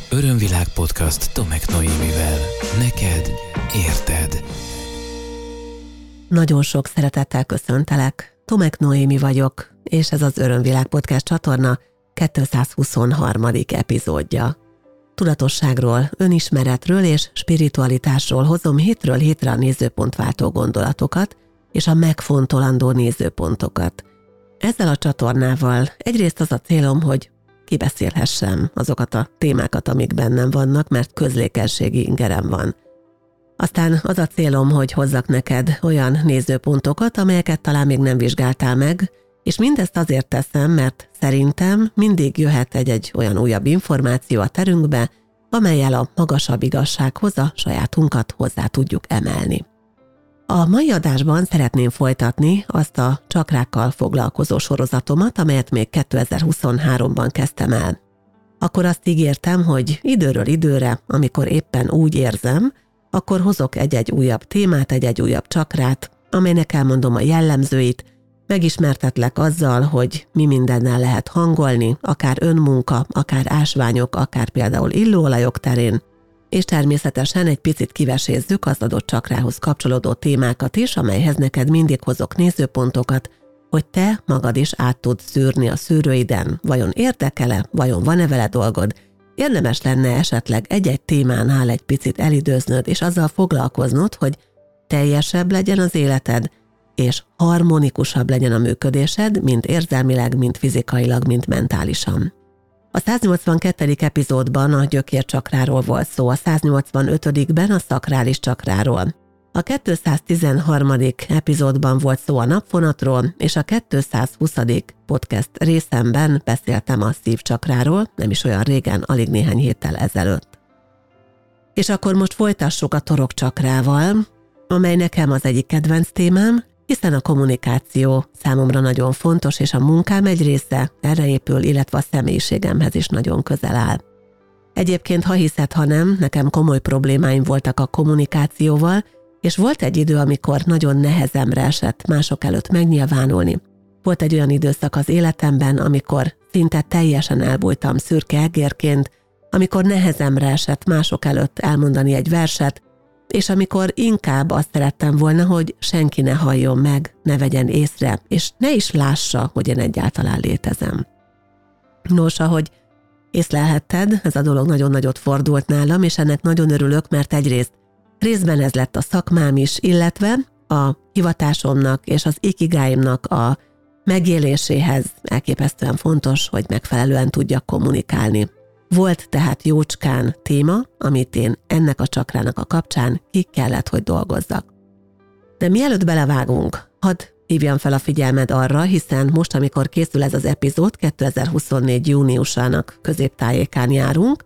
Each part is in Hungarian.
Örömvilág podcast Tomek Noémivel. Neked érted. Nagyon sok szeretettel köszöntelek. Tomek Noémi vagyok, és ez az Örömvilág podcast csatorna 223. epizódja. Tudatosságról, önismeretről és spiritualitásról hozom hétről hétre a nézőpontváltó gondolatokat és a megfontolandó nézőpontokat. Ezzel a csatornával egyrészt az a célom, hogy kibeszélhessem azokat a témákat, amik bennem vannak, mert közlékenységi ingerem van. Aztán az a célom, hogy hozzak neked olyan nézőpontokat, amelyeket talán még nem vizsgáltál meg, és mindezt azért teszem, mert szerintem mindig jöhet egy olyan újabb információ a terünkbe, amellyel a magasabb igazsághoz a sajátunkat hozzá tudjuk emelni. A mai adásban szeretném folytatni azt a csakrákkal foglalkozó sorozatomat, amelyet még 2023-ban kezdtem el. Akkor azt ígértem, hogy időről időre, amikor éppen úgy érzem, akkor hozok egy-egy újabb témát, egy-egy újabb csakrát, amelynek elmondom a jellemzőit, megismertetlek azzal, hogy mi mindennel lehet hangolni, akár önmunka, akár ásványok, akár például illóolajok terén, és természetesen egy picit kivesézzük az adott csakrához kapcsolódó témákat is, amelyhez neked mindig hozok nézőpontokat, hogy te magad is át tudsz szűrni a szűrőiden, vajon érdekel-e, vajon van-e vele dolgod, érdemes lenne esetleg egy-egy témánál egy picit elidőznöd, és azzal foglalkoznod, hogy teljesebb legyen az életed, és harmonikusabb legyen a működésed, mind érzelmileg, mind fizikailag, mind mentálisan. A 182. epizódban a gyökércsakráról volt szó, a 185-ben a szakrális csakráról. A 213. epizódban volt szó a napfonatról, és a 220. podcast részemben beszéltem a szívcsakráról, nem is olyan régen, alig néhány héttel ezelőtt. És akkor most folytassuk a torokcsakrával, amely nekem az egyik kedvenc témám, hiszen a kommunikáció számomra nagyon fontos, és a munkám egy része erre épül, illetve a személyiségemhez is nagyon közel áll. Egyébként, ha hiszed, ha nem, nekem komoly problémáim voltak a kommunikációval, és volt egy idő, amikor nagyon nehezemre esett mások előtt megnyilvánulni. Volt egy olyan időszak az életemben, amikor szinte teljesen elbújtam szürke egérként, amikor nehezemre esett mások előtt elmondani egy verset, és amikor inkább azt szerettem volna, hogy senki ne halljon meg, ne vegyen észre, és ne is lássa, hogy én egyáltalán létezem. Nos, ahogy észlelhetted, ez a dolog nagyon nagyot fordult nálam, és ennek nagyon örülök, mert egyrészt részben ez lett a szakmám is, illetve a hivatásomnak és az ikigáimnak a megéléséhez elképesztően fontos, hogy megfelelően tudjak kommunikálni. Volt tehát jócskán téma, amit én ennek a csakrának a kapcsán ki kellett, hogy dolgozzak. De mielőtt belevágunk, hadd hívjam fel a figyelmed arra, hiszen most, amikor készül ez az epizód, 2024. júniusának középtájékán járunk,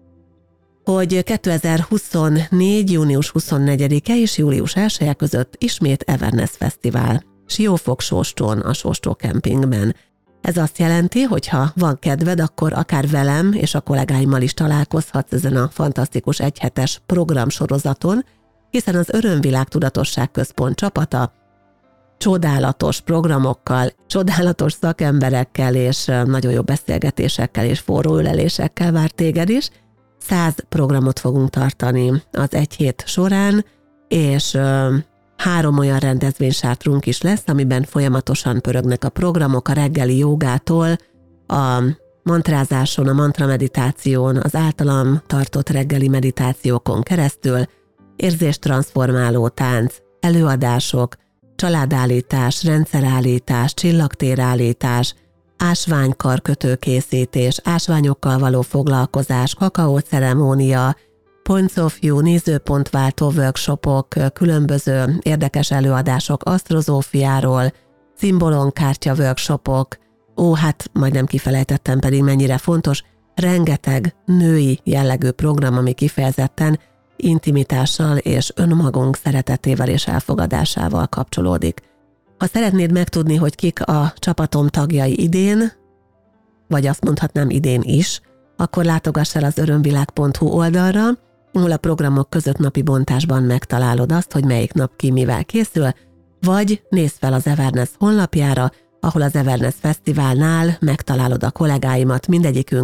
hogy 2024. június 24-e és július 1-e között ismét Everness Fesztivál, Siófok-Sóstón, a Sóstó kempingben. Ez azt jelenti, hogy ha van kedved, akkor akár velem és a kollégáimmal is találkozhatsz ezen a fantasztikus egyhetes programsorozaton, hiszen az Örömvilág Tudatosság Központ csapata csodálatos programokkal, csodálatos szakemberekkel és nagyon jó beszélgetésekkel és forróülelésekkel vár téged is. 100 programot fogunk tartani az egy hét során, és 3 olyan rendezvénysátrunk is lesz, amiben folyamatosan pörögnek a programok, a reggeli jogától, a mantrázáson, a mantrameditáción, az általam tartott reggeli meditációkon keresztül, érzéstranszformáló tánc, előadások, családállítás, rendszerállítás, csillagtérállítás, ásványkarkötőkészítés, ásványokkal való foglalkozás, kakaóceremónia, Points of View, nézőpontváltó workshopok, különböző érdekes előadások asztrozófiáról, szimbolonkártya workshopok, hát majdnem kifelejtettem, pedig mennyire fontos, rengeteg női jellegű program, ami kifejezetten intimitással és önmagunk szeretetével és elfogadásával kapcsolódik. Ha szeretnéd megtudni, hogy kik a csapatom tagjai idén, vagy azt mondhatnám idén is, akkor látogass el az örömvilág.hu oldalra, ahol a programok között napi bontásban megtalálod azt, hogy melyik nap ki mivel készül, vagy nézz fel az Everness honlapjára, ahol az Everness Fesztiválnál megtalálod a kollégáimat, mindegyikünk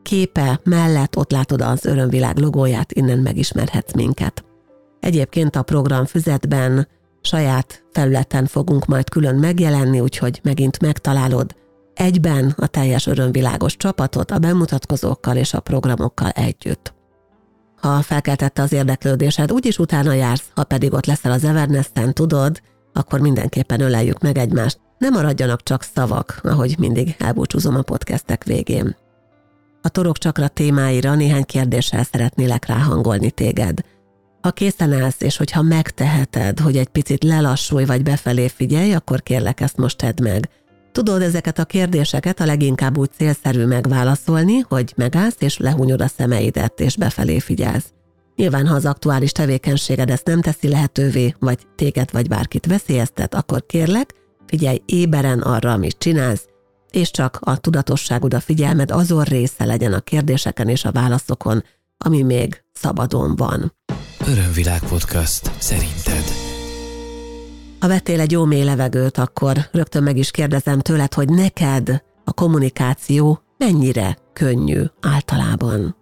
képe mellett ott látod az Örömvilág logóját, innen megismerhetsz minket. Egyébként a programfüzetben saját felületen fogunk majd külön megjelenni, úgyhogy megint megtalálod egyben a teljes Örömvilágos csapatot a bemutatkozókkal és a programokkal együtt. Ha felkeltette az érdeklődésed, úgyis utána jársz, ha pedig ott leszel az Evernesten, tudod, akkor mindenképpen öleljük meg egymást. Ne maradjanak csak szavak, ahogy mindig elbúcsúzom a podcastek végén. A torokcsakra témáira néhány kérdéssel szeretnélek ráhangolni téged. Ha készen állsz, és hogyha megteheted, hogy egy picit lelassulj vagy befelé figyelj, akkor kérlek, ezt most tedd meg. Tudod, ezeket a kérdéseket a leginkább úgy célszerű megválaszolni, hogy megállsz és lehúnyod a szemeidet és befelé figyelsz. Nyilván, ha az aktuális tevékenységed ezt nem teszi lehetővé, vagy téged vagy bárkit veszélyeztet, akkor kérlek, figyelj éberen arra, amit csinálsz, és csak a tudatosságod, a figyelmed azon része legyen a kérdéseken és a válaszokon, ami még szabadon van. Örömvilág podcast szerinted? Ha vettél egy jó mély levegőt, akkor rögtön meg is kérdezem tőled, hogy neked a kommunikáció mennyire könnyű általában.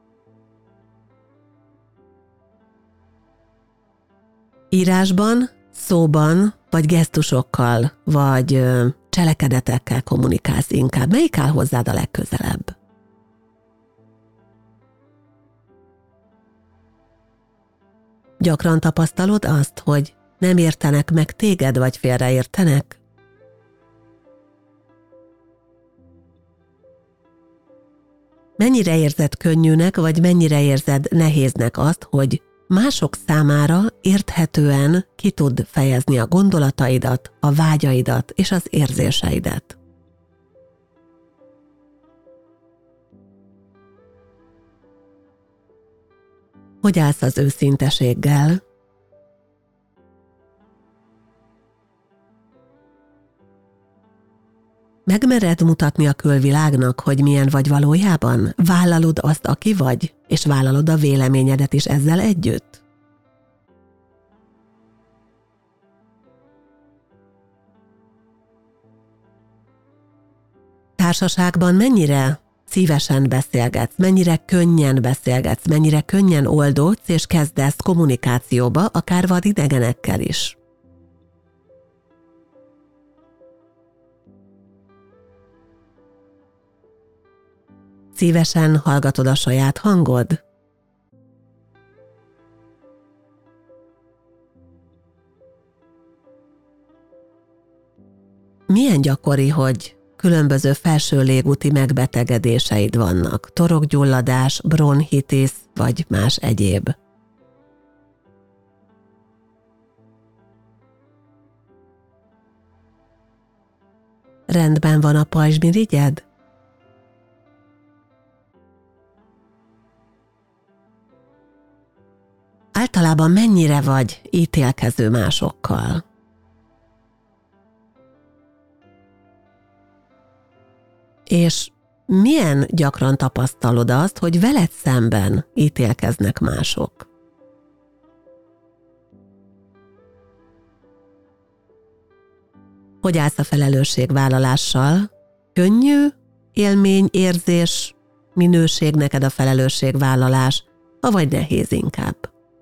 Írásban, szóban, vagy gesztusokkal, vagy cselekedetekkel kommunikálsz inkább. Melyik áll hozzád a legközelebb? Gyakran tapasztalod azt, hogy nem értenek meg téged, vagy félreértenek? Mennyire érzed könnyűnek, vagy mennyire érzed nehéznek azt, hogy mások számára érthetően ki tud fejezni a gondolataidat, a vágyaidat és az érzéseidet? Hogy állsz az őszinteséggel? Megmered mutatni a külvilágnak, hogy milyen vagy valójában? Vállalod azt, aki vagy, és vállalod a véleményedet is ezzel együtt? Társaságban mennyire szívesen beszélgetsz, mennyire könnyen beszélgetsz, mennyire könnyen oldódsz és kezdesz kommunikációba, akár vadidegenekkel is? Szívesen hallgatod a saját hangod? Milyen gyakori, hogy különböző felső légúti megbetegedéseid vannak, torokgyulladás, bronchitis vagy más egyéb? Rendben van a pajzsmirigyed? Általában mennyire vagy ítélkező másokkal? És milyen gyakran tapasztalod azt, hogy veled szemben ítélkeznek mások? Hogy állsz a felelősségvállalással? Könnyű élmény, érzés, minőség neked a felelősségvállalás, avagy nehéz inkább?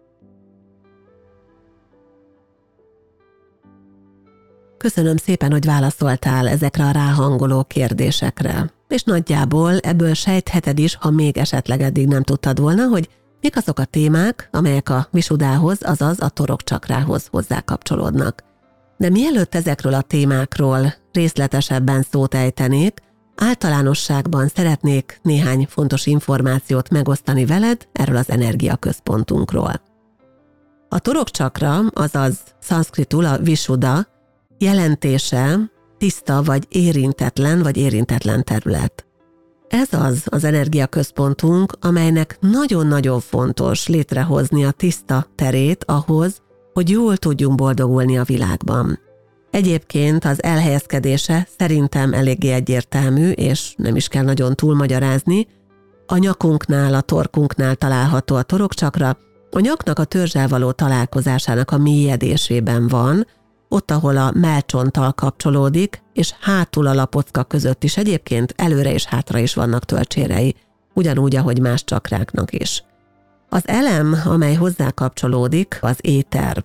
Köszönöm szépen, hogy válaszoltál ezekre a ráhangoló kérdésekre. És nagyjából ebből sejtheted is, ha még esetleg eddig nem tudtad volna, hogy mik azok a témák, amelyek a visudához, azaz a torokcsakrához hozzákapcsolódnak. De mielőtt ezekről a témákról részletesebben szót ejtenék, általánosságban szeretnék néhány fontos információt megosztani veled erről az energiaközpontunkról. A torokcsakra, azaz szanszkritul a visuda, jelentése tiszta vagy érintetlen terület. Ez az energiaközpontunk, amelynek nagyon-nagyon fontos létrehozni a tiszta terét ahhoz, hogy jól tudjunk boldogulni a világban. Egyébként az elhelyezkedése szerintem eléggé egyértelmű, és nem is kell nagyon túlmagyarázni. A nyakunknál, a torkunknál található a torokcsakra, a nyaknak a törzsel való találkozásának a mélyedésében van, ott, ahol a mellcsonttal kapcsolódik, és hátul a lapocka között is egyébként előre és hátra is vannak tölcsérei. ugyanúgy, ahogy más csakráknak is. Az elem, amely hozzá kapcsolódik, az éter.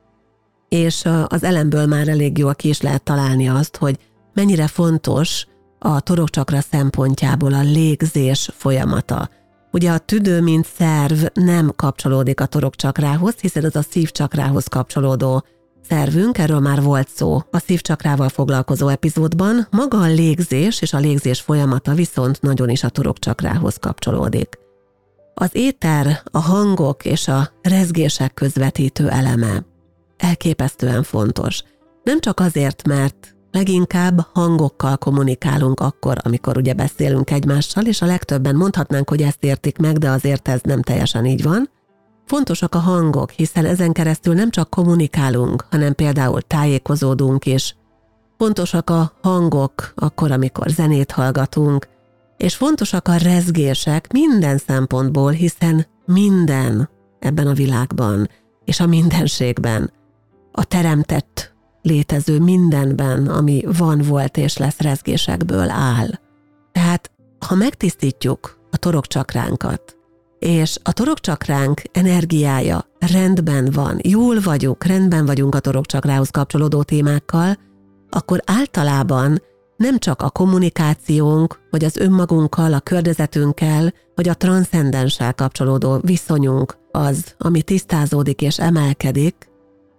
És az elemből már elég jól ki is lehet találni azt, hogy mennyire fontos a torokcsakra szempontjából a légzés folyamata. Ugye a tüdő, mint szerv nem kapcsolódik a torokcsakrához, hiszen az a szívcsakrához kapcsolódó szervünk, erről már volt szó a szívcsakrával foglalkozó epizódban, maga a légzés és a légzés folyamata viszont nagyon is a torokcsakrához kapcsolódik. Az éter, a hangok és a rezgések közvetítő eleme. Elképesztően fontos. Nem csak azért, mert leginkább hangokkal kommunikálunk akkor, amikor ugye beszélünk egymással, és a legtöbben mondhatnánk, hogy ezt értik meg, de azért ez nem teljesen így van. Fontosak a hangok, hiszen ezen keresztül nem csak kommunikálunk, hanem például tájékozódunk is. Fontosak a hangok akkor, amikor zenét hallgatunk, és fontosak a rezgések minden szempontból, hiszen minden ebben a világban és a mindenségben, a teremtett létező mindenben, ami van, volt és lesz rezgésekből áll. Tehát, ha megtisztítjuk a torokcsakránkat, és a torokcsakránk energiája rendben van, jól vagyunk, rendben vagyunk a torokcsakrához kapcsolódó témákkal, akkor általában nem csak a kommunikációnk, vagy az önmagunkkal, a környezetünkkel, vagy a transzcendenssel kapcsolódó viszonyunk az, ami tisztázódik és emelkedik,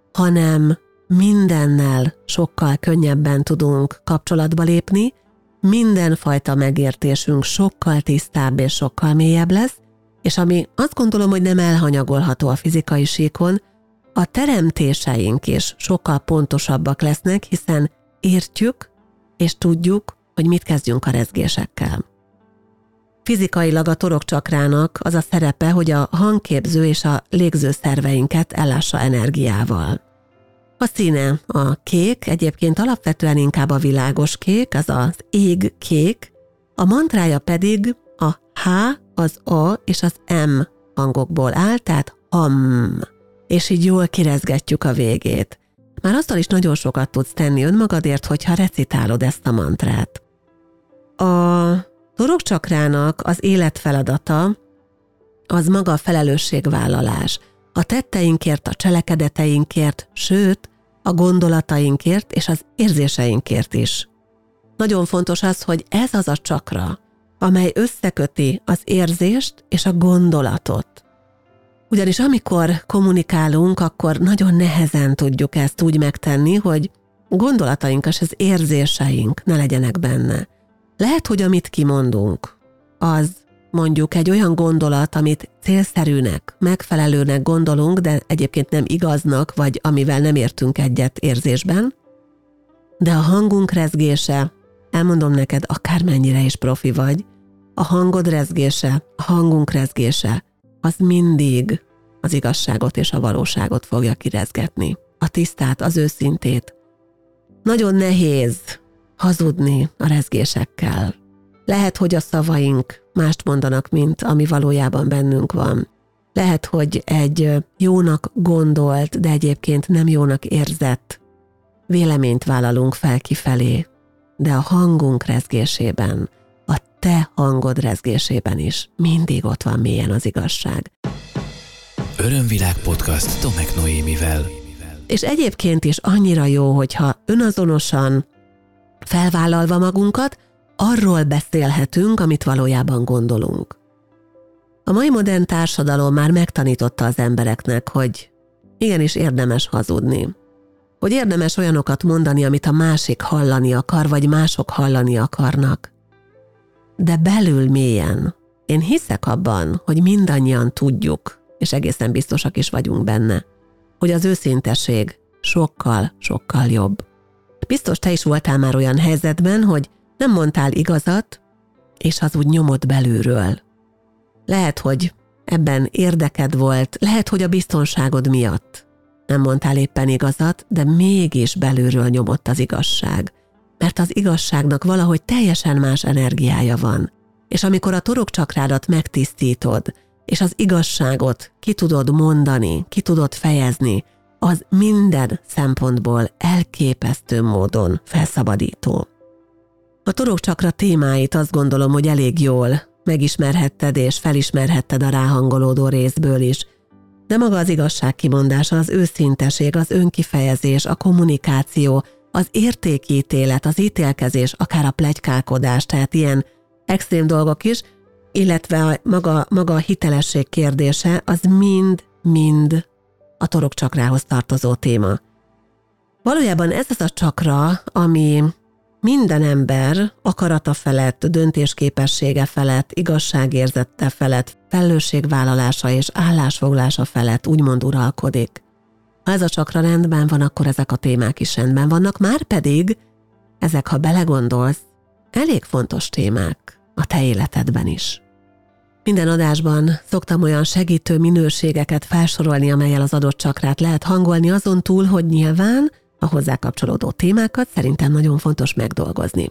hanem mindennel sokkal könnyebben tudunk kapcsolatba lépni, mindenfajta megértésünk sokkal tisztább és sokkal mélyebb lesz, és ami azt gondolom, hogy nem elhanyagolható a fizikai síkon, a teremtéseink is sokkal pontosabbak lesznek, hiszen értjük és tudjuk, hogy mit kezdjünk a rezgésekkel. Fizikailag a torokcsakrának az a szerepe, hogy a hangképző és a légző szerveinket ellássa energiával. A színe a kék, egyébként alapvetően inkább a világos kék, az az ég kék, a mantrája pedig a H, az A és az M hangokból áll, tehát ham, és így jól kirezgetjük a végét. Már azzal is nagyon sokat tudsz tenni önmagadért, hogyha recitálod ezt a mantrát. A torokcsakrának az életfeladata az maga a felelősségvállalás. A tetteinkért, a cselekedeteinkért, sőt, a gondolatainkért és az érzéseinkért is. Nagyon fontos az, hogy ez az a csakra, amely összeköti az érzést és a gondolatot. Ugyanis amikor kommunikálunk, akkor nagyon nehezen tudjuk ezt úgy megtenni, hogy gondolataink és az érzéseink ne legyenek benne. Lehet, hogy amit kimondunk, az mondjuk egy olyan gondolat, amit célszerűnek, megfelelőnek gondolunk, de egyébként nem igaznak, vagy amivel nem értünk egyet érzésben, de a hangunk rezgése, elmondom neked, akármennyire is profi vagy, a hangod rezgése, a hangunk rezgése, az mindig az igazságot és a valóságot fogja kirezgetni. A tisztát, az őszintét. Nagyon nehéz hazudni a rezgésekkel. Lehet, hogy a szavaink mást mondanak, mint ami valójában bennünk van. Lehet, hogy egy jónak gondolt, de egyébként nem jónak érzett véleményt vállalunk fel kifelé, de a hangunk rezgésében, a te hangod rezgésében is mindig ott van mélyen az igazság. Örömvilág podcast Tomek Noémivel. És egyébként is annyira jó, hogyha önazonosan felvállalva magunkat, arról beszélhetünk, amit valójában gondolunk. A mai modern társadalom már megtanította az embereknek, hogy igenis érdemes hazudni. Hogy érdemes olyanokat mondani, amit a másik hallani akar, vagy mások hallani akarnak. De belül mélyen én hiszek abban, hogy mindannyian tudjuk, és egészen biztosak is vagyunk benne, hogy az őszintesség sokkal, sokkal jobb. Biztos te is voltál már olyan helyzetben, hogy nem mondtál igazat, és az úgy nyomott belülről. Lehet, hogy ebben érdeked volt, lehet, hogy a biztonságod miatt nem mondtál éppen igazat, de mégis belülről nyomott az igazság. Mert az igazságnak valahogy teljesen más energiája van. És amikor a torokcsakrádat megtisztítod, és az igazságot ki tudod mondani, ki tudod fejezni, az minden szempontból elképesztő módon felszabadító. A torokcsakra témáit azt gondolom, hogy elég jól megismerhetted és felismerhetted a ráhangolódó részből is. De maga az igazság kimondása, az őszinteség, az önkifejezés, a kommunikáció, az értékítélet, az ítélkezés, akár a pletykálkodás, tehát ilyen extrém dolgok is, illetve maga a hitelesség kérdése, az mind a torokcsakrához tartozó téma. Valójában ez az a csakra, ami minden ember akarata felett, döntésképessége felett, igazságérzete felett, felelősségvállalása és állásfoglalása felett úgymond uralkodik. Ha ez a csakra rendben van, akkor ezek a témák is rendben vannak, márpedig ezek, ha belegondolsz, elég fontos témák a te életedben is. Minden adásban szoktam olyan segítő minőségeket felsorolni, amellyel az adott csakrát lehet hangolni, azon túl, hogy nyilván a hozzá kapcsolódó témákat szerintem nagyon fontos megdolgozni.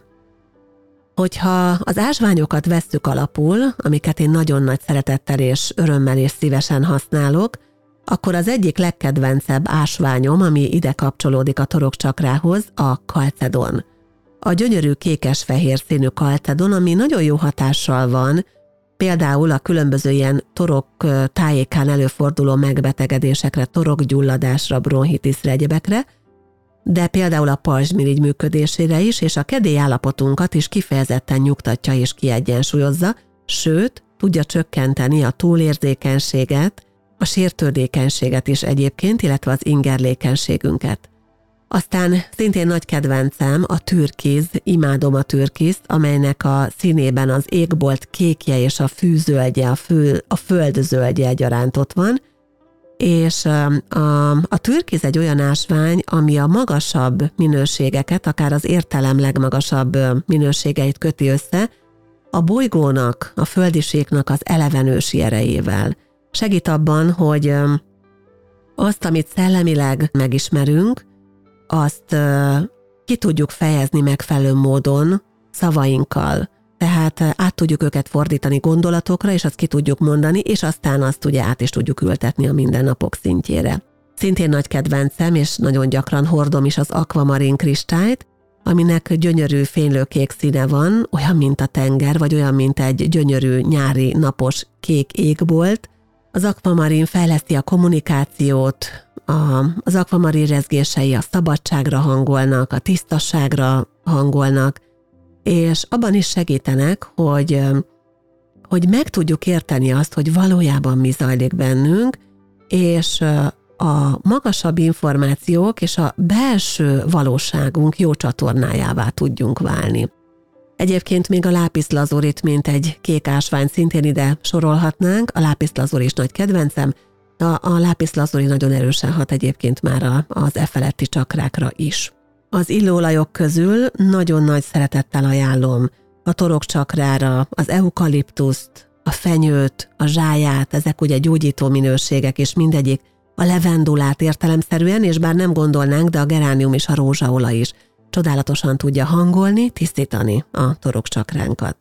Hogyha az ásványokat vesszük alapul, amiket én nagyon nagy szeretettel és örömmel és szívesen használok, akkor az egyik legkedvencebb ásványom, ami ide kapcsolódik a torokcsakrához, a kalcedon. A gyönyörű kékes-fehér színű kalcedon, ami nagyon jó hatással van, például a különböző ilyen torok tájékán előforduló megbetegedésekre, torokgyulladásra, bronchitiszre, egyebekre, de például a pajzsmirigy működésére is, és a kedélyállapotunkat is kifejezetten nyugtatja és kiegyensúlyozza, sőt, tudja csökkenteni a túlérzékenységet, a sértődékenységet is egyébként, illetve az ingerlékenységünket. Aztán szintén nagy kedvencem a türkiz, imádom a türkizt, amelynek a színében az égbolt kékje és a fűzöldje, a föld zöldje egyaránt ott van, és a türkiz egy olyan ásvány, ami a magasabb minőségeket, akár az értelem legmagasabb minőségeit köti össze, a bolygónak, a földisíknak az elevenősi erejével. Segít abban, hogy azt, amit szellemileg megismerünk, azt ki tudjuk fejezni megfelelő módon szavainkkal. Tehát át tudjuk őket fordítani gondolatokra, és azt ki tudjuk mondani, és aztán azt ugye át is tudjuk ültetni a mindennapok szintjére. Szintén nagy kedvencem, és nagyon gyakran hordom is az akvamarin kristályt, aminek gyönyörű fénylőkék színe van, olyan, mint a tenger, vagy olyan, mint egy gyönyörű nyári napos kék égbolt. Az akvamarin fejleszti a kommunikációt, az akvamarin rezgései a szabadságra hangolnak, a tisztasságra hangolnak, és abban is segítenek, hogy meg tudjuk érteni azt, hogy valójában mi zajlik bennünk, és a magasabb információk és a belső valóságunk jó csatornájává tudjunk válni. Egyébként még a lápis lazurit, mint egy kék ásvány szintén ide sorolhatnánk, a lápis lazuri is nagy kedvencem, a lápis lazuri nagyon erősen hat egyébként már az feletti csakrákra is. Az illóolajok közül nagyon nagy szeretettel ajánlom a torokcsakrára az eukaliptuszt, a fenyőt, a zsáját, ezek ugye gyógyító minőségek, és mindegyik a levendulát értelemszerűen, és bár nem gondolnánk, de a geránium és a rózsaolaj is csodálatosan tudja hangolni, tisztítani a torokcsakránkat.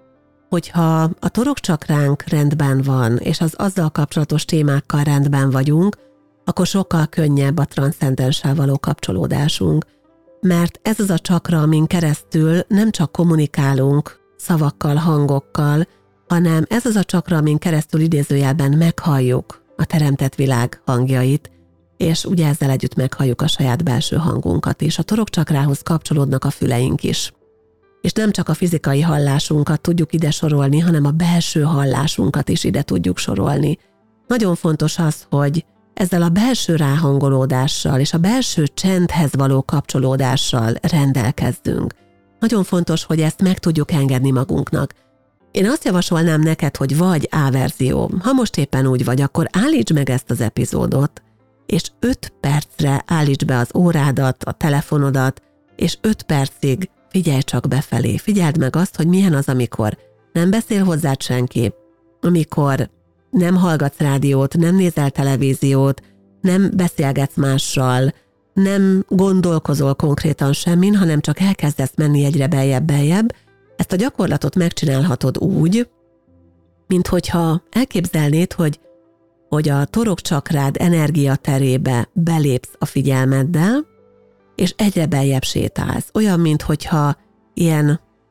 Hogyha a torokcsakránk rendben van, és az azzal kapcsolatos témákkal rendben vagyunk, akkor sokkal könnyebb a transzcendenssel való kapcsolódásunk, mert ez az a csakra, amin keresztül nem csak kommunikálunk szavakkal, hangokkal, hanem ez az a csakra, amin keresztül idézőjelben meghalljuk a teremtett világ hangjait, és ugye ezzel együtt meghalljuk a saját belső hangunkat is. A torokcsakrához kapcsolódnak a füleink is. És nem csak a fizikai hallásunkat tudjuk ide sorolni, hanem a belső hallásunkat is ide tudjuk sorolni. Nagyon fontos az, hogy ezzel a belső ráhangolódással és a belső csendhez való kapcsolódással rendelkezzünk. Nagyon fontos, hogy ezt meg tudjuk engedni magunknak. Én azt javasolnám neked, hogy vagy A verzió. Ha most éppen úgy vagy, akkor állítsd meg ezt az epizódot, és 5 percre állítsd be az órádat, a telefonodat, és 5 percig figyelj csak befelé. Figyeld meg azt, hogy milyen az, amikor nem beszél hozzád senki, amikor nem hallgatsz rádiót, nem nézel televíziót, nem beszélgetsz mással, nem gondolkozol konkrétan semmin, hanem csak elkezdesz menni egyre beljebb. Ezt a gyakorlatot megcsinálhatod úgy, minthogyha elképzelnéd, hogy a torokcsakrád energiaterébe belépsz a figyelmeddel, és egyre beljebb sétálsz. Olyan, minthogyha ilyen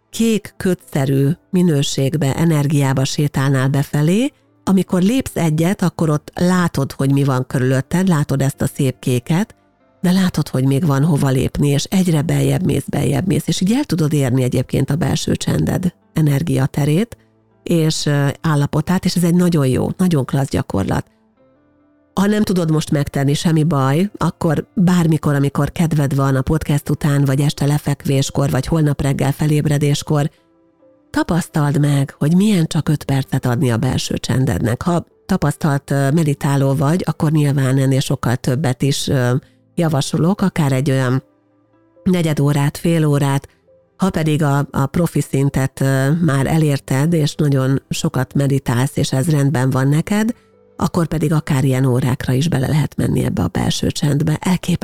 kék ködszerű minőségbe, energiába sétálnál befelé, amikor lépsz egyet, akkor ott látod, hogy mi van körülötted, látod ezt a szép kéket, de látod, hogy még van hova lépni, és egyre beljebb mész, és így el tudod érni egyébként a belső csended energiaterét és állapotát, és ez egy nagyon jó, nagyon klassz gyakorlat. Ha nem tudod most megtenni, semmi baj, akkor bármikor, amikor kedved van a podcast után, vagy este lefekvéskor, vagy holnap reggel felébredéskor, tapasztald meg, hogy milyen csak 5 percet adni a belső csendednek. Ha tapasztalt meditáló vagy, akkor nyilván ennél sokkal többet is javasolok, akár egy olyan 4 órát, fél órát, ha pedig a profi szintet már elérted, és nagyon sokat meditálsz, és ez rendben van neked, akkor pedig akár ilyen órákra is bele lehet menni ebbe a belső csendbe.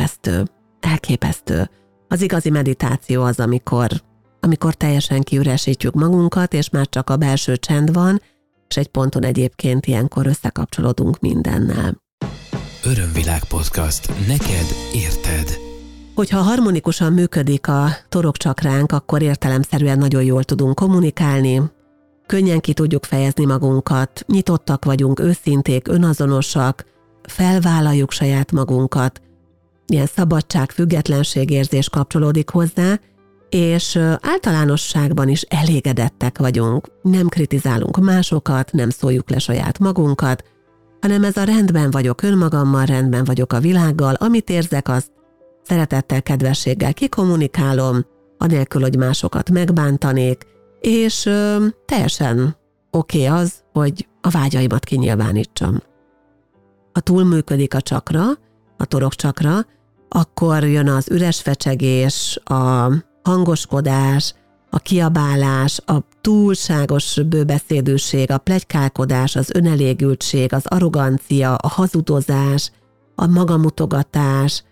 Elképesztő. Az igazi meditáció az, amikor teljesen kiüresítjük magunkat, és már csak a belső csend van, és egy ponton egyébként ilyenkor összekapcsolódunk mindennel. Örömvilág podcast. Neked érted. Hogyha harmonikusan működik a torokcsakránk, akkor értelemszerűen nagyon jól tudunk kommunikálni, könnyen ki tudjuk fejezni magunkat, nyitottak vagyunk, őszinték, önazonosak, felvállaljuk saját magunkat, ilyen szabadság, függetlenségérzés kapcsolódik hozzá, és általánosságban is elégedettek vagyunk, nem kritizálunk másokat, nem szóljuk le saját magunkat, hanem ez a rendben vagyok önmagammal, rendben vagyok a világgal, amit érzek, azt szeretettel, kedvességgel kikommunikálom, anélkül, hogy másokat megbántanék, és teljesen oké az, hogy a vágyaimat kinyilvánítsam. Ha túlműködik a csakra, a torokcsakra, akkor jön az üres fecsegés, a hangoskodás, a kiabálás, a túlságos bőbeszédűség, a pletykálkodás, az önelégültség, az arrogancia, a hazudozás, a magamutogatás.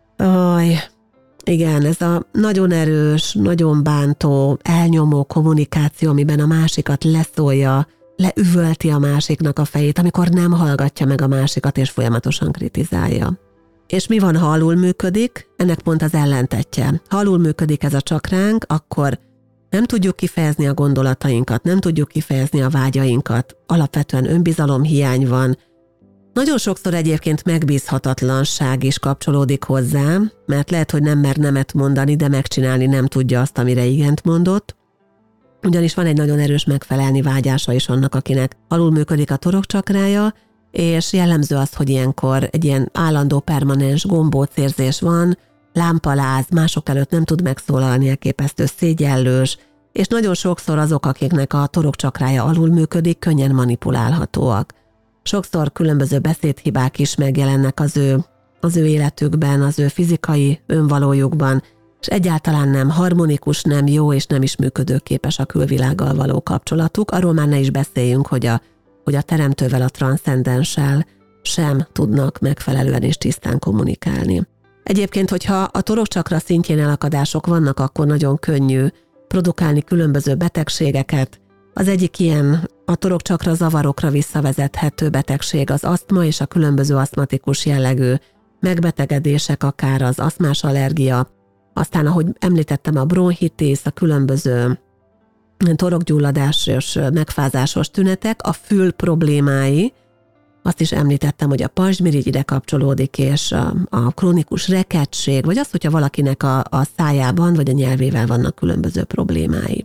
Igen, ez a nagyon erős, nagyon bántó, elnyomó kommunikáció, amiben a másikat leszólja, leüvölti a másiknak a fejét, amikor nem hallgatja meg a másikat, és folyamatosan kritizálja. És mi van, ha alul működik? Ennek pont az ellentetje. Ha alul működik ez a csakránk, akkor nem tudjuk kifejezni a gondolatainkat, nem tudjuk kifejezni a vágyainkat, alapvetően önbizalomhiány van. Nagyon sokszor egyébként megbízhatatlanság is kapcsolódik hozzá, mert lehet, hogy nem mer nemet mondani, de megcsinálni nem tudja azt, amire igent mondott. Ugyanis van egy nagyon erős megfelelni vágyása is annak, akinek alul működik a torokcsakrája, és jellemző az, hogy ilyenkor egy ilyen állandó, permanens gombócérzés van, lámpaláz, mások előtt nem tud megszólalni, elképesztő szégyellős, és nagyon sokszor azok, akiknek a torokcsakrája alul működik, könnyen manipulálhatóak. Sokszor különböző beszédhibák is megjelennek az ő életükben, az ő fizikai önvalójukban, és egyáltalán nem harmonikus, nem jó és nem is működőképes a külvilággal való kapcsolatuk. Arról már ne is beszéljünk, hogy a teremtővel, a transzcendenssel sem tudnak megfelelően és tisztán kommunikálni. Egyébként, hogyha a torokcsakra szintjén elakadások vannak, akkor nagyon könnyű produkálni különböző betegségeket. Az egyik ilyen a torokcsakra zavarokra visszavezethető betegség az asztma és a különböző asztmatikus jellegű megbetegedések, akár az asztmás allergia, aztán, ahogy említettem, a bronchitis, a különböző torokgyulladásos, megfázásos tünetek, a fül problémái, azt is említettem, hogy a pajzsmirigy ide kapcsolódik, és a krónikus rekettség, vagy az, hogyha valakinek a szájában vagy a nyelvével vannak különböző problémái.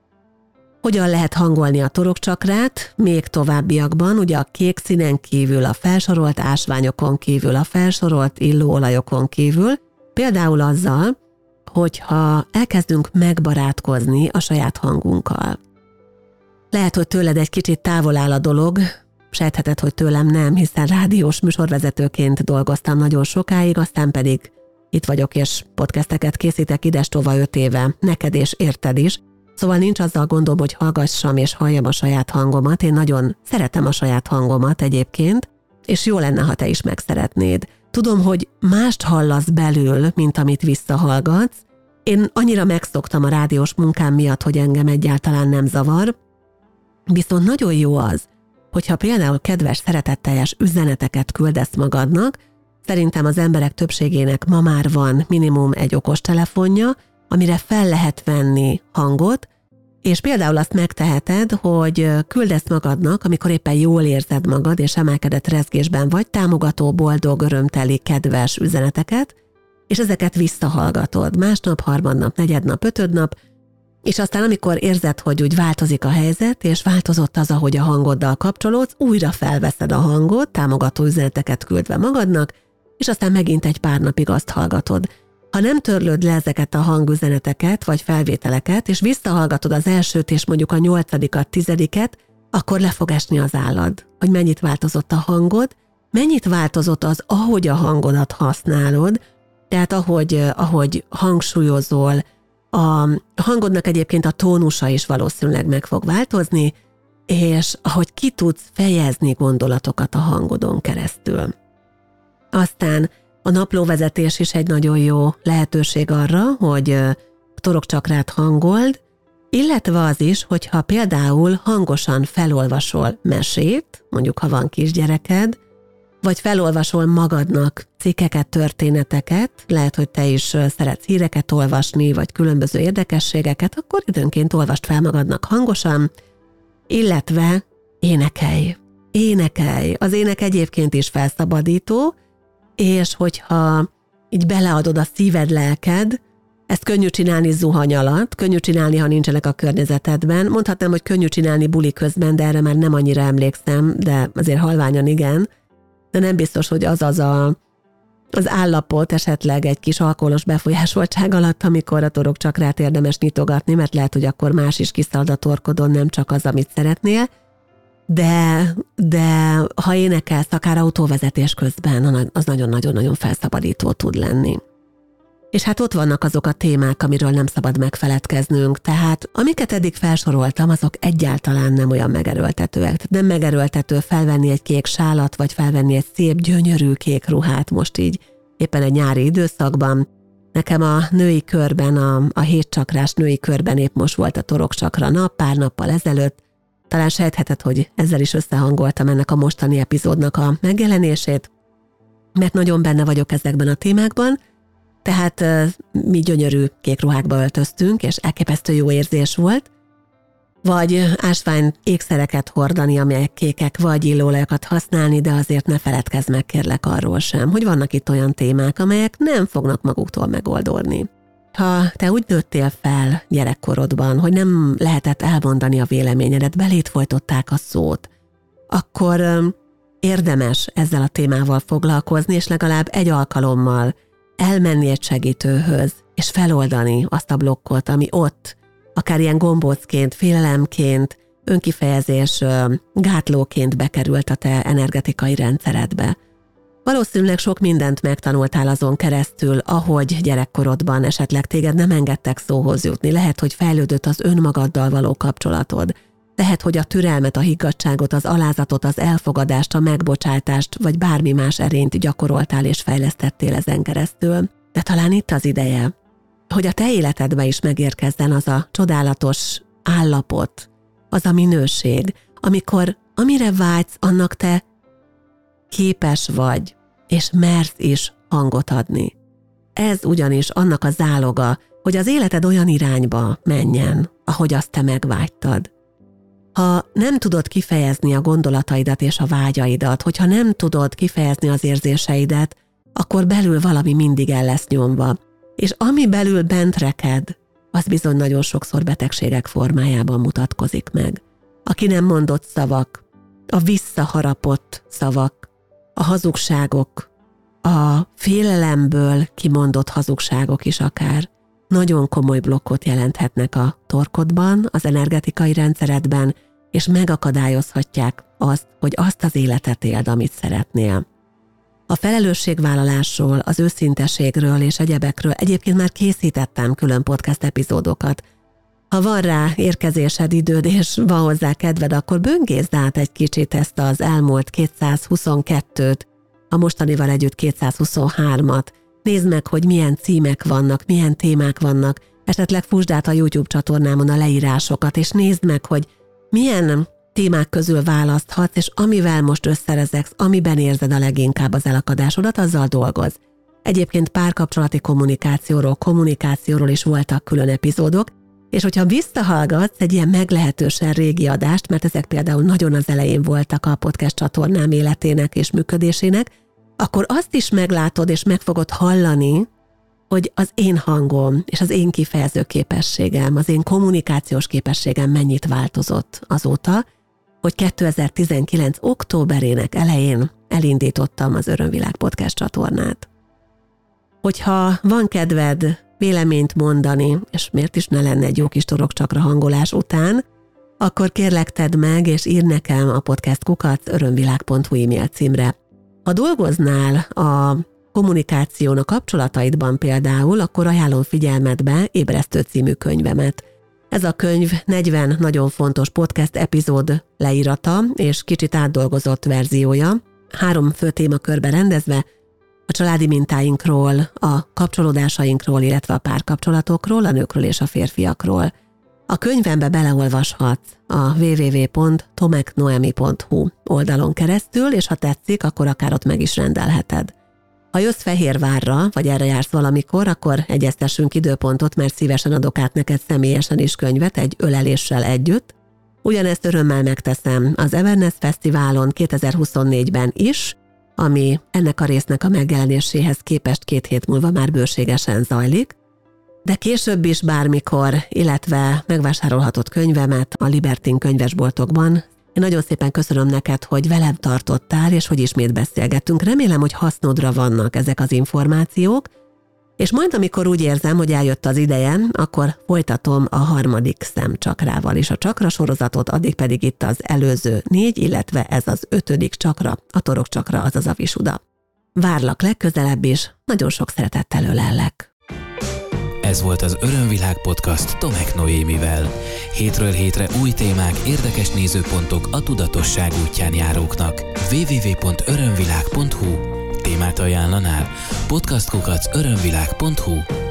Hogyan lehet hangolni a torokcsakrát? Még továbbiakban, ugye a kék színen kívül, a felsorolt ásványokon kívül, a felsorolt illóolajokon kívül, például azzal, hogyha elkezdünk megbarátkozni a saját hangunkkal. Lehet, hogy tőled egy kicsit távol áll a dolog, sejtheted, hogy tőlem nem, hiszen rádiós műsorvezetőként dolgoztam nagyon sokáig, aztán pedig itt vagyok, és podcasteket készítek idestova 5 éve, neked és érted is. Szóval nincs azzal gondom, hogy hallgassam és halljam a saját hangomat. Én nagyon szeretem a saját hangomat egyébként, és jó lenne, ha te is megszeretnéd. Tudom, hogy mást hallasz belül, mint amit visszahallgatsz. Én annyira megszoktam a rádiós munkám miatt, hogy engem egyáltalán nem zavar, viszont nagyon jó az, hogyha például kedves, szeretetteljes üzeneteket küldesz magadnak. Szerintem az emberek többségének ma már van minimum egy okostelefonja, amire fel lehet venni hangot, És például azt megteheted, hogy küldesz magadnak, amikor éppen jól érzed magad, és emelkedett rezgésben vagy, támogató, boldog, örömteli, kedves üzeneteket, és ezeket visszahallgatod másnap, harmadnap, negyednap, ötödnap, és aztán amikor érzed, hogy úgy változik a helyzet, és változott az, ahogy a hangoddal kapcsolódsz, újra felveszed a hangot, támogató üzeneteket küldve magadnak, és aztán megint egy pár napig azt hallgatod. Ha nem törlöd le ezeket a hangüzeneteket vagy felvételeket, és visszahallgatod az elsőt és mondjuk a 8-at, 10-et, akkor le fog esni az állad, hogy mennyit változott a hangod, mennyit változott az, ahogy a hangodat használod, tehát ahogy hangsúlyozol, a hangodnak egyébként a tónusa is valószínűleg meg fog változni, és ahogy ki tudsz fejezni gondolatokat a hangodon keresztül. Aztán a naplóvezetés is egy nagyon jó lehetőség arra, hogy torokcsakrát hangold, illetve az is, hogyha például hangosan felolvasol mesét, mondjuk ha van kisgyereked, vagy felolvasol magadnak cikkeket, történeteket, lehet, hogy te is szeretsz híreket olvasni, vagy különböző érdekességeket, akkor időnként olvasd fel magadnak hangosan, illetve énekelj. Énekelj. Az ének egyébként is felszabadító, és hogyha így beleadod a szíved, lelked, ezt könnyű csinálni zuhany alatt, könnyű csinálni, ha nincsenek a környezetedben. Mondhatnám, hogy könnyű csinálni buli közben, de erre már nem annyira emlékszem, de azért halványan igen. De nem biztos, hogy az állapot esetleg egy kis alkoholos befolyásoltság alatt, amikor a torokcsakrát érdemes nyitogatni, mert lehet, hogy akkor más is kiszalad a torkodon, nem csak az, amit szeretnél. De ha énekelsz, akár autóvezetés közben, az nagyon-nagyon-nagyon felszabadító tud lenni. És hát ott vannak azok a témák, amiről nem szabad megfeledkeznünk, tehát amiket eddig felsoroltam, azok egyáltalán nem olyan megerőltetőek. Nem megerőltető felvenni egy kék sálat, vagy felvenni egy szép, gyönyörű kék ruhát most így éppen egy nyári időszakban. Nekem a női körben, a 7 csakrás női körben épp most volt a torokcsakra nap, pár nappal ezelőtt. Talán sejtheted, hogy ezzel is összehangoltam ennek a mostani epizódnak a megjelenését, mert nagyon benne vagyok ezekben a témákban, tehát mi gyönyörű kék ruhákba öltöztünk, és elképesztő jó érzés volt, vagy ásvány ékszereket hordani, amelyek kékek, vagy illóolajokat használni, de azért ne feledkezz meg, kérlek, arról sem, hogy vannak itt olyan témák, amelyek nem fognak maguktól megoldódni. Ha te úgy nőttél fel gyerekkorodban, hogy nem lehetett elmondani a véleményedet, beléd folytották a szót, akkor érdemes ezzel a témával foglalkozni, és legalább egy alkalommal elmenni egy segítőhöz, és feloldani azt a blokkot, ami ott, akár ilyen gombócként, félelemként, önkifejezés gátlóként bekerült a te energetikai rendszeredbe. Valószínűleg sok mindent megtanultál azon keresztül, ahogy gyerekkorodban esetleg téged nem engedtek szóhoz jutni. Lehet, hogy fejlődött az önmagaddal való kapcsolatod. Lehet, hogy a türelmet, a higgadtságot, az alázatot, az elfogadást, a megbocsátást, vagy bármi más erényt gyakoroltál és fejlesztettél ezen keresztül. De talán itt az ideje, hogy a te életedbe is megérkezzen az a csodálatos állapot, az a minőség, amikor amire vágysz, annak te képes vagy, és mersz is hangot adni. Ez ugyanis annak a záloga, hogy az életed olyan irányba menjen, ahogy azt te megvágytad. Ha nem tudod kifejezni a gondolataidat és a vágyaidat, hogyha nem tudod kifejezni az érzéseidet, akkor belül valami mindig el lesz nyomva. És ami belül bent reked, az bizony nagyon sokszor betegségek formájában mutatkozik meg. A ki nem mondott szavak, a visszaharapott szavak, a hazugságok, a félelemből kimondott hazugságok is akár nagyon komoly blokkot jelenthetnek a torkodban, az energetikai rendszeredben, és megakadályozhatják azt, hogy azt az életet éld, amit szeretnél. A felelősségvállalásról, az őszinteségről és egyebekről egyébként már készítettem külön podcast epizódokat. Ha van rá érkezésed, időd és van hozzá kedved, akkor böngészd át egy kicsit ezt az elmúlt 222-t, a mostanival együtt 223-at. Nézd meg, hogy milyen címek vannak, milyen témák vannak, esetleg fusd át a YouTube csatornámon a leírásokat, és nézd meg, hogy milyen témák közül választhatsz, és amivel most összerezeksz, amiben érzed a leginkább az elakadásodat, azzal dolgozz. Egyébként párkapcsolati kommunikációról is voltak külön epizódok, És hogyha visszahallgatsz egy ilyen meglehetősen régi adást, mert ezek például nagyon az elején voltak a podcast csatornám életének és működésének, akkor azt is meglátod és meg fogod hallani, hogy az én hangom és az én kifejező képességem, az én kommunikációs képességem mennyit változott azóta, hogy 2019. októberének elején elindítottam az Örömvilág podcast csatornát. Hogyha van kedved véleményt mondani, és miért is ne lenne egy jó kis torokcsakra hangolás után, akkor kérlek tedd meg, és írd nekem a podcast@örömvilág.hu e-mail címre. Ha dolgoznál a kommunikáción, a kapcsolataidban például, akkor ajánlom figyelmedbe Ébresztő című könyvemet. Ez a könyv 40 nagyon fontos podcast epizód leírata, és kicsit átdolgozott verziója, 3 fő témakörbe rendezve, a családi mintáinkról, a kapcsolódásainkról, illetve a párkapcsolatokról, a nőkről és a férfiakról. A könyvembe beleolvashatsz a www.tomeknoemi.hu oldalon keresztül, és ha tetszik, akkor akár ott meg is rendelheted. Ha jössz Fehérvárra, vagy erre jársz valamikor, akkor egyeztessünk időpontot, mert szívesen adok át neked személyesen is könyvet egy öleléssel együtt. Ugyanezt örömmel megteszem az Everness Fesztiválon 2024-ben is, ami ennek a résznek a megjelenéséhez képest 2 hét múlva már bőségesen zajlik, de később is bármikor, illetve megvásárolhatod könyvemet a Libertin könyvesboltokban. Én nagyon szépen köszönöm neked, hogy velem tartottál, és hogy ismét beszélgettünk. Remélem, hogy hasznodra vannak ezek az információk, és majd amikor úgy érzem, hogy eljött az ideje, akkor folytatom a 3. szemcsakrával is a csakra sorozatot, addig pedig itt az előző 4, illetve ez az 5. csakra, a torokcsakra, azaz a Visuddha. Várlak legközelebb is, nagyon sok szeretettel ölellek. Ez volt az Örömvilág podcast Tomek Noémivel. Hétről hétre új témák, érdekes nézőpontok a tudatosság útján járóknak. www.örömvilág.hu Témát ajánlanál? podcast@örömvilág.hu